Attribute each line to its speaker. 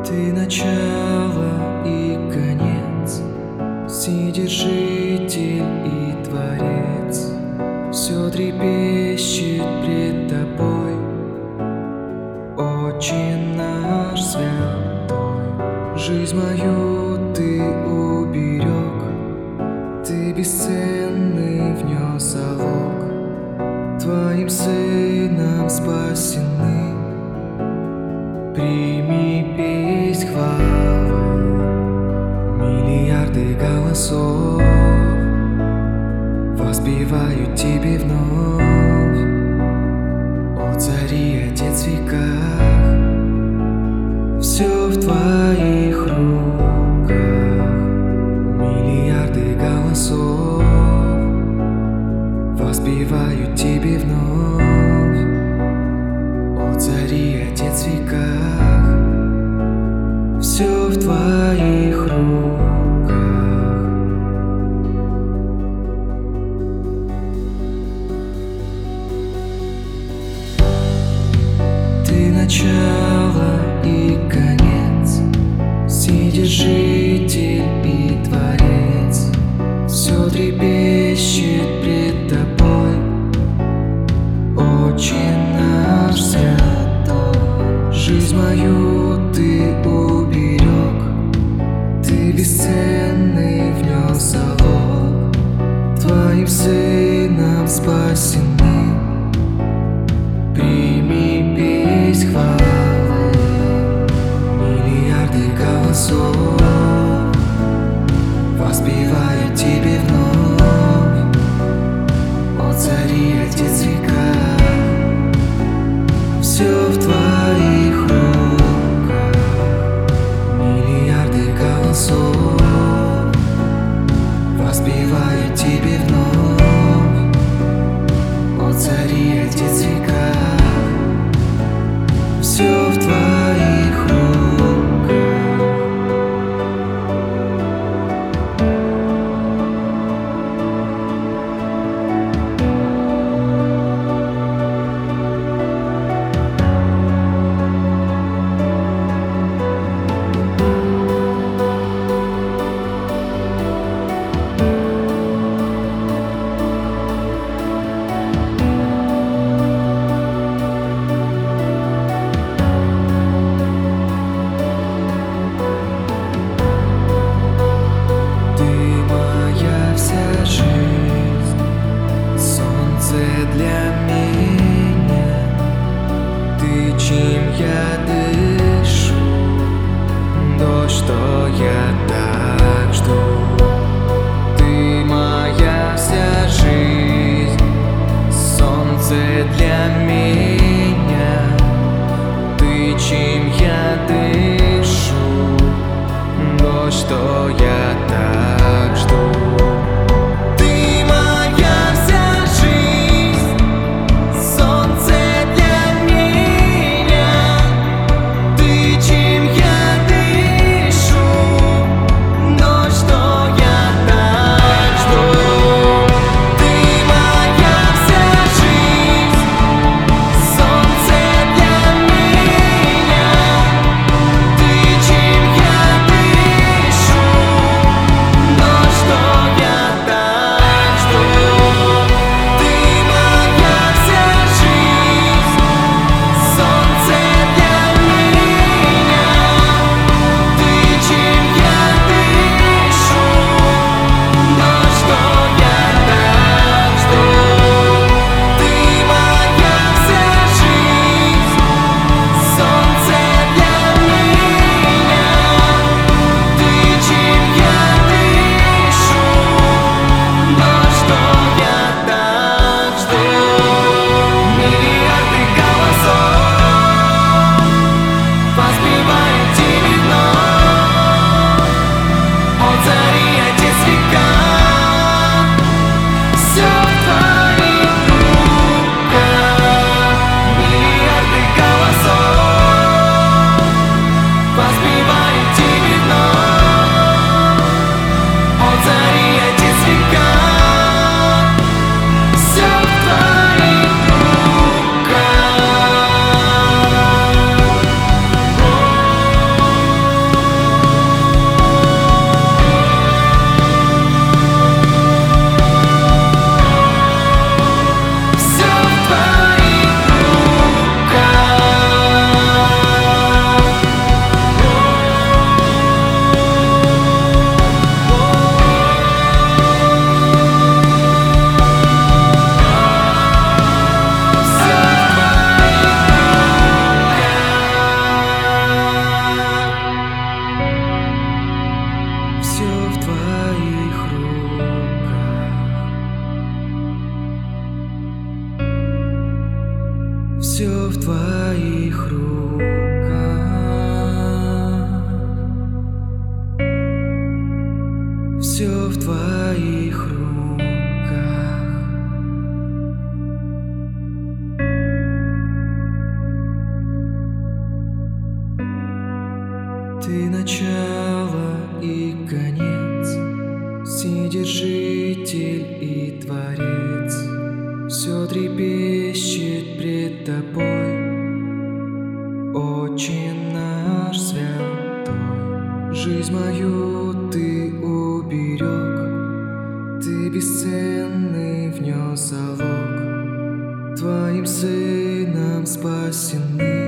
Speaker 1: Ты начало и конец, Вседержитель и Творец. Все трепещет пред Тобой, Отче наш святой. Жизнь мою Ты уберег, Ты бесценный внес залог. Твоим Сыном спасены, прими песнь хвалы. Миллиарды голосов воспевают Тебе вновь, о Цари, Отец в веках. Все в Твоих руках. Миллиарды голосов воспевают Тебе вновь, о Цари, Отец в веках. Все в Твоих руках. Ты начало и конец, Вседержитель и Творец. Все трепещет пред Тобой, Отче наш святой. Жизнь мою Ты уберег, Ты бесценный внес залог. Твоим Сыном спасены, прими песнь хвалы. Миллиарды голосов воспевают Тебе вновь, о Цари, Отец в веках. Все в Твоих руках. Миллиарды голосов воспевают Тебе вновь, о Цари, Отец в веках. Все в Твоих руках. Для меня Ты, чем я дышу, дождь, что я так жду. Ты моя вся жизнь, солнце для меня. Ты, чем я дышу, дождь, что я так жду.
Speaker 2: Что
Speaker 1: Ты начало и конец, Вседержитель и Творец. Все трепещет пред тобой, Отче наш святой. Жизнь мою ты уберег, Ты бесценный внес залог, Твоим Сыном спасены